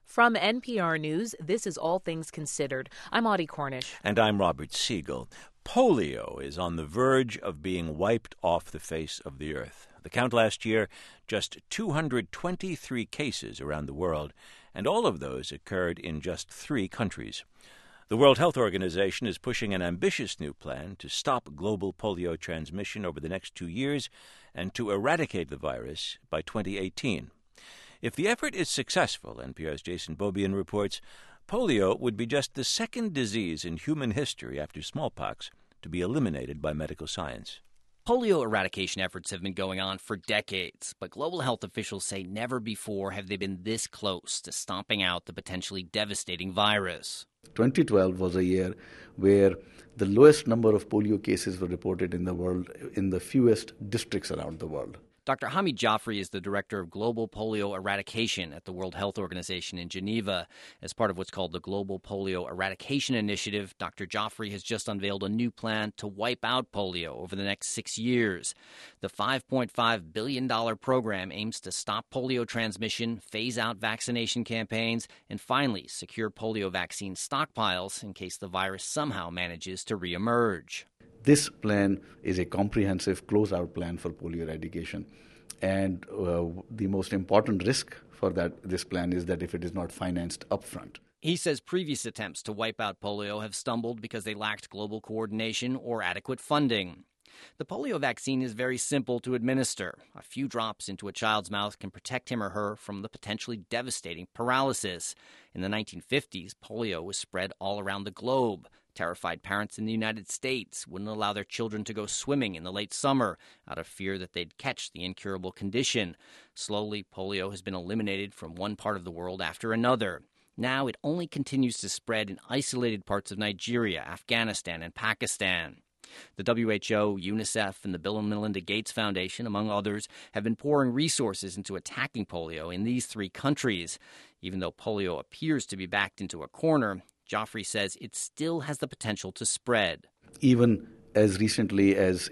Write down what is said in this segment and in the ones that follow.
From NPR News, this is All Things Considered. I'm Audie Cornish. And I'm Robert Siegel. Polio is on the verge of being wiped off the face of the earth. The count last year, just 223 cases around the world, and all of those occurred in just 3 countries. The World Health Organization is pushing an ambitious new plan to stop global polio transmission over the next 2 years and to eradicate the virus by 2018. If the effort is successful, NPR's Jason Beaubien reports, polio would be just the second disease in human history after smallpox to be eliminated by medical science. Polio eradication efforts have been going on for decades, but global health officials say never before have they been this close to stomping out the potentially devastating virus. 2012 was a year where the lowest number of polio cases were reported in the world in the fewest districts around the world. Dr. Hamid Jafri is the director of global polio eradication at the World Health Organization in Geneva. As part of what's called the Global Polio Eradication Initiative, Dr. Jafri has just unveiled a new plan to wipe out polio over the next 6 years. The $5.5 billion program aims to stop polio transmission, phase out vaccination campaigns, and finally secure polio vaccine stockpiles in case the virus somehow manages to reemerge. This plan is a comprehensive closeout plan for polio eradication. And the most important risk for this plan is that if it is not financed upfront. He says previous attempts to wipe out polio have stumbled because they lacked global coordination or adequate funding. The polio vaccine is very simple to administer. A few drops into a child's mouth can protect him or her from the potentially devastating paralysis. In the 1950s, polio was spread all around the globe. Terrified parents in the United States wouldn't allow their children to go swimming in the late summer out of fear that they'd catch the incurable condition. Slowly, polio has been eliminated from one part of the world after another. Now it only continues to spread in isolated parts of Nigeria, Afghanistan, and Pakistan. The WHO, UNICEF, and the Bill and Melinda Gates Foundation, among others, have been pouring resources into attacking polio in these 3 countries. Even though polio appears to be backed into a corner, Jafri says it still has the potential to spread. Even as recently as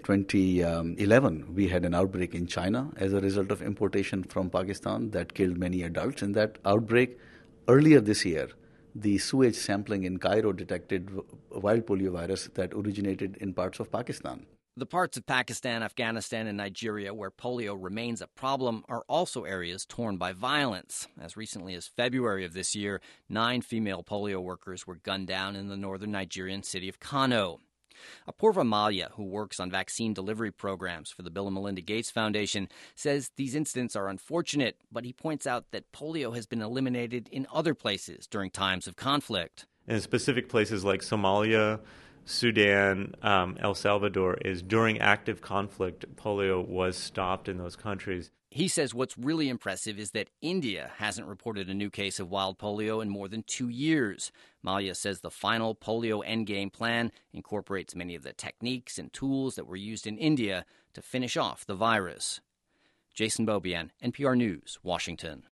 2011, we had an outbreak in China as a result of importation from Pakistan that killed many adults. In that outbreak, earlier this year, the sewage sampling in Cairo detected wild polio virus that originated in parts of Pakistan. The parts of Pakistan, Afghanistan, and Nigeria where polio remains a problem are also areas torn by violence. As recently as February of this year, 9 female polio workers were gunned down in the northern Nigerian city of Kano. Apurva Malya, who works on vaccine delivery programs for the Bill and Melinda Gates Foundation, says these incidents are unfortunate, but he points out that polio has been eliminated in other places during times of conflict. In specific places like Somalia, Sudan, El Salvador, is during active conflict, polio was stopped in those countries. He says what's really impressive is that India hasn't reported a new case of wild polio in more than 2 years. Malya says the final polio endgame plan incorporates many of the techniques and tools that were used in India to finish off the virus. Jason Beaubien, NPR News, Washington.